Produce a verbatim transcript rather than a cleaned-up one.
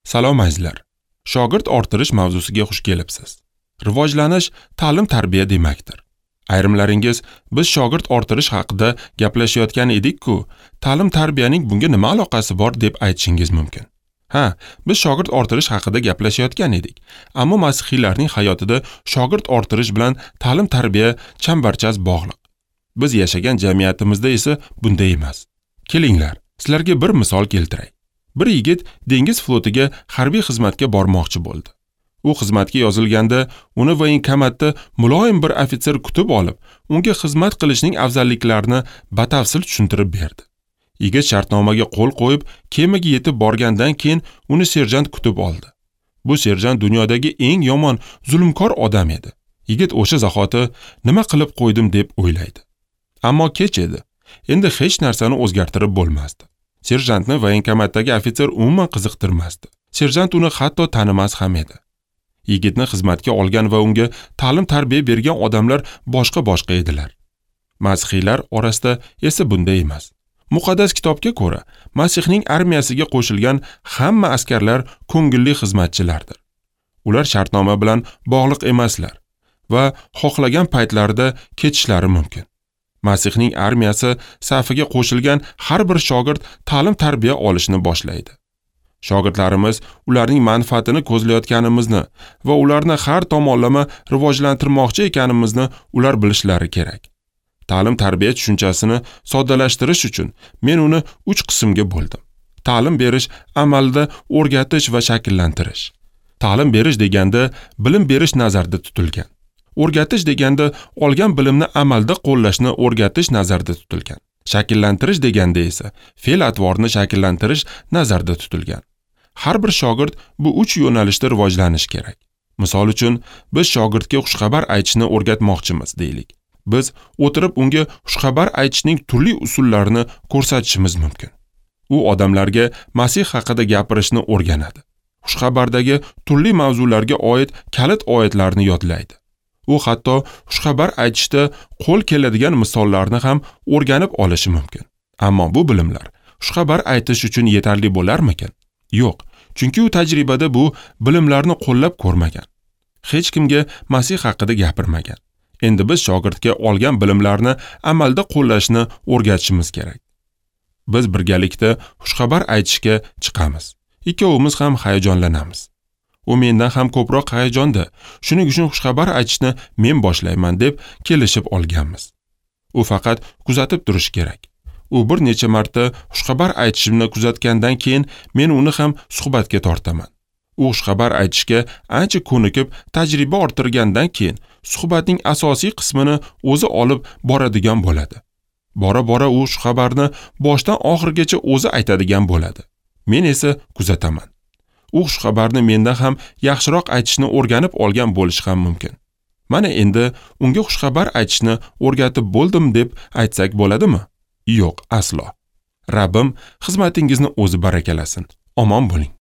Salom azizlar. Shogird orttirish mavzusiga xush kelibsiz. Rivojlanish ta'lim-tarbiya demakdir. Ayrimlaringiz biz shogird orttirish haqida gaplashayotgan edik-ku, ta'lim-tarbiyaning bunga nima aloqasi bor deb aytishingiz mumkin. Ha, biz shogird orttirish haqida gaplashayotgan edik, ammo masihiylarning hayotida shogird orttirish bilan ta'lim-tarbiya chambarchas bog'liq. Biz yashagan jamiyatimizda esa bunday emas. Kelinglar, sizlarga bir misol keltiray. Bir yigit dengiz flotiga harbiy xizmatga bormoqchi bo'ldi. U xizmatga yozilganda uni voenkomatda muloyim bir ofitser kutib olib, unga xizmat qilishning afzalliklarini batafsil tushuntirib berdi. Yigit shartnomaga qo'l qo'yib, kemaga yetib borgandan keyin uni serjant kutib oldi. Bu serjant dunyodagi eng yomon, zulmkor odam edi. Yigit o'sha zahoti nima qilib qo'ydim deb o'ylaydi. Ammo kech edi. Endi hech narsani o'zgartirib bo'lmasdi. Serjantni voenkomatdagi ofitser umuman qiziqtirmasdi. Serjant uni hatto tanimas ham edi. Yigitni xizmatga olgan va unga ta'lim-tarbiya bergan odamlar boshqa-boshqa edilar. Masihiylar orasida esa bunday emas. Muqaddas kitobga ko'ra, Masihning armiyasiga qo'shilgan hamma askarlar ko'ngilli xizmatchilardir. Ular shartnoma bilan bog'liq emaslar va xohlagan paytlarida ketishlari mumkin. Masihning armiyasi safiga qo'shilgan har bir shogird ta'lim-tarbiya olishni boshlaydi. Shogirdlarimiz ularning manfaatini ko'zlayotganimizni va ularni har tomonlama rivojlantirmoqchi ekanimizni ular bilishlari kerak. Ta'lim-tarbiya tushunchasini soddalashtirish uchun men uni uch qismga bo'ldim. Ta'lim berish, amalda o'rgatish va shakllantirish. Ta'lim berish deganda bilim berish nazarda tutilgan. O'rgatish deganda olgan bilimni amalda qo'llashni o'rgatish nazarda tutilgan. Shakllantirish deganda esa fe'l-atvorni shakllantirish nazarda tutilgan. Har bir shogird bu uch yo'nalishda rivojlanish kerak. Misol uchun, biz shogirdga xushxabar aytishni o'rgatmoqchimiz deylik. Biz o'tirib unga xushxabar aytishning turli usullarini ko'rsatishimiz mumkin. U odamlarga Masih haqida gapirishni o'rganadi. Xushxabardagi turli mavzularga oid kalit oyatlarni yodlaydi. U hatto xushxabar aytishda qo'l keladigan misollarni ham o'rganib olishi mumkin. Ammo bu bilimlar xushxabar aytish uchun yetarli bo'larmikan? Yo'q, chunki u tajribada bu bilimlarni qo'llab ko'rmagan. Hech kimga Masih haqida gapirmagan. Endi biz shogirdga olgan bilimlarni amalda qo'llashni o'rgatishimiz kerak. Biz birgalikda xushxabar aytishga chiqamiz. Ikkovimiz ham hayajonlanamiz. U mendan ham ko'proq hayajonda. Shuning uchun xushxabar aytishni men boshlayman deb kelishib olganmiz. U faqat kuzatib turish kerak. U bir necha marta xushxabar aytishimni kuzatgandan keyin men uni ham suhbatga tortaman. U xushxabar aytishga ancha ko'nikib, tajriba orttirgandan keyin suhbatning asosiy qismini o'zi olib boradigan bo'ladi. Bora-bora u xushxabarni boshdan oxirigacha o'zi aytadigan bo'ladi. Men esa kuzataman. U xushxabarni mendan ham yaxshiroq aytishni o'rganib olgan bo'lishi ham mumkin. Mana endi unga xushxabar aytishni o'rgatib bo'ldim deb aytsak bo'ladimi? Yo'q, aslo. Rabbim xizmatingizni o'zi barakalasin. Omon bo'ling.